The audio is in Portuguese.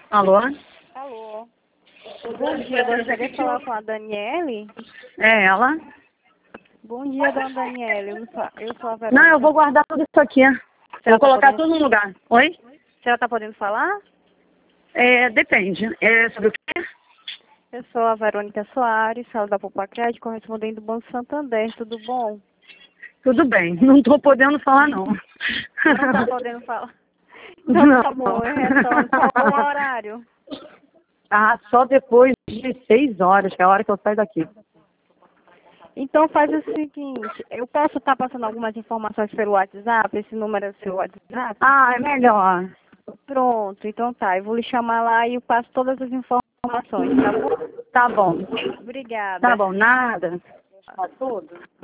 Alô? Alô. Bom dia, gostaria de falar com a Daniele? É ela? Bom dia, dona Daniele. Eu sou a Verônica. Não, eu vou guardar tudo isso aqui. Vou colocar tudo no lugar. Oi? A senhora está podendo falar? Depende. Sobre o quê? Eu sou a Verônica Soares, sala da Poupa Crédito, correspondente do Banco Santander. Tudo bom? Tudo bem. Não estou podendo falar, não. Não está podendo falar? Então Não. tá bom, eu retorno. Qual o horário? Ah, só depois de 6 horas, que é a hora que eu saio daqui. Então faz o seguinte, eu posso estar passando algumas informações pelo WhatsApp? Esse número é o seu WhatsApp? Ah, é melhor. Pronto, então tá. Eu vou lhe chamar lá e eu passo todas as informações, tá bom? Tá bom. Obrigada. Tá bom, nada. Tá tudo?